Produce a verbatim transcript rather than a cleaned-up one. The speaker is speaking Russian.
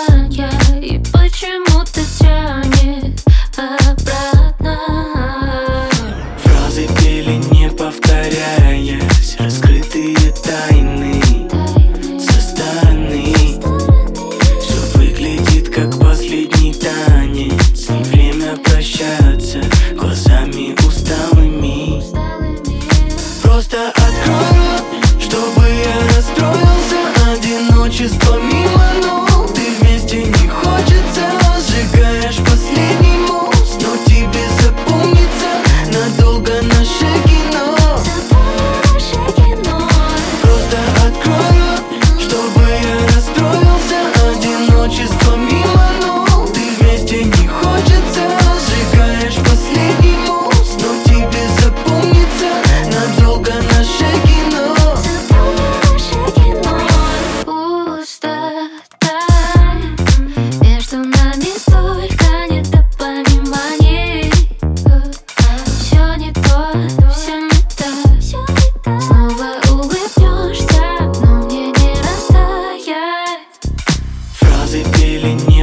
я, и почему-то тянет обратно. Фразы пели, не повторяясь, раскрытые тайны со стороны. Все выглядит как последний танец, и время прощаться глазами усталыми. Просто открой рот, чтобы я расстроился. Одиночество мимо, но ты вместе не хочется. Сжигаешь последний мост, но тебе запомнится надолго наше кино. Просто открой рот, чтобы я расстроился. Одиночество мимо, но ты вместе не хочется. Сжигаешь последний мост, но тебе запомнится надолго наше кино. Между нами столько недопониманий. Все не то, все не так. Снова улыбнешься, но мне не растаять. Фразы пели, не